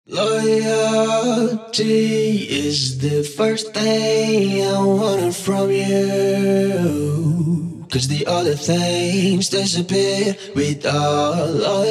Loyalty is the first thing I wanted from you. 'Cause the other things disappear without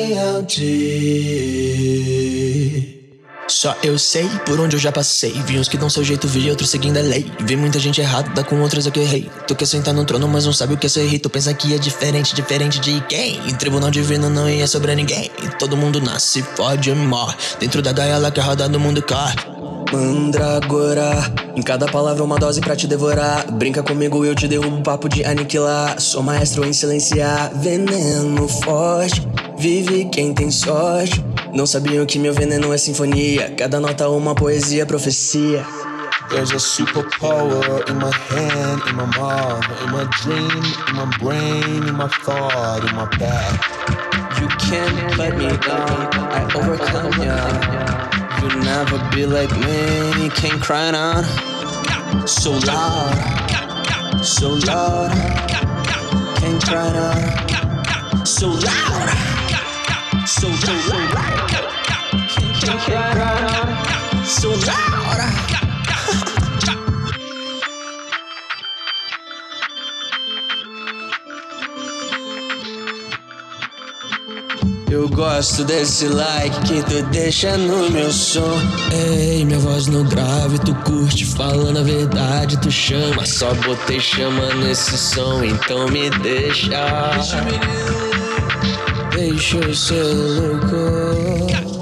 loyalty. Só eu sei por onde eu já passei. Vi uns que dão seu jeito, vi outros seguindo a lei. Vi muita gente errada, com outras eu que errei. Tu quer sentar no trono, mas não sabe o que é ser rei. Tu pensa que é diferente, diferente de quem? Em tribunal divino não ia sobre ninguém. Todo mundo nasce, fode e morre. Dentro da gaiola que a roda do mundo corre. Mandragora, em cada palavra uma dose pra te devorar. Brinca comigo, eu te derrubo papo de aniquilar. Sou maestro em silenciar, veneno forte. Vive quem tem sorte. Não sabiam que meu veneno é sinfonia. Cada nota uma poesia, profecia. There's a superpower in my hand, in my mouth, in my dream, in my brain, in my thought, in my back. You can't let me down, I overcome ya. You'll never be like me, can't cry out. So loud, so loud. Can't cry out. So loud, so loud. Can't cry out. So loud. Eu gosto desse like que tu deixa no meu som. Ei, minha voz no grave, tu curte, falando a verdade, tu chama. Só botei chama nesse som, então me deixa. Deixa eu ser louco.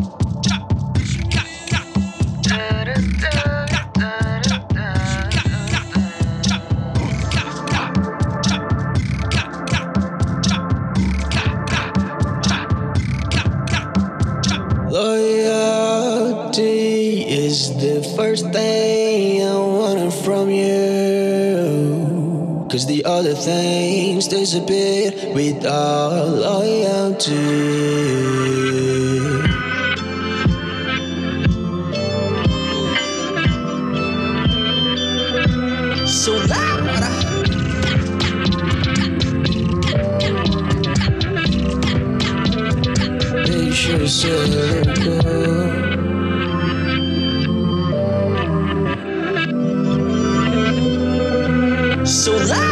Loyalty is the first thing I wanted from you. 'Cause the other things disappear without loyalty. So loud. Deixa eu ser louco. So loud.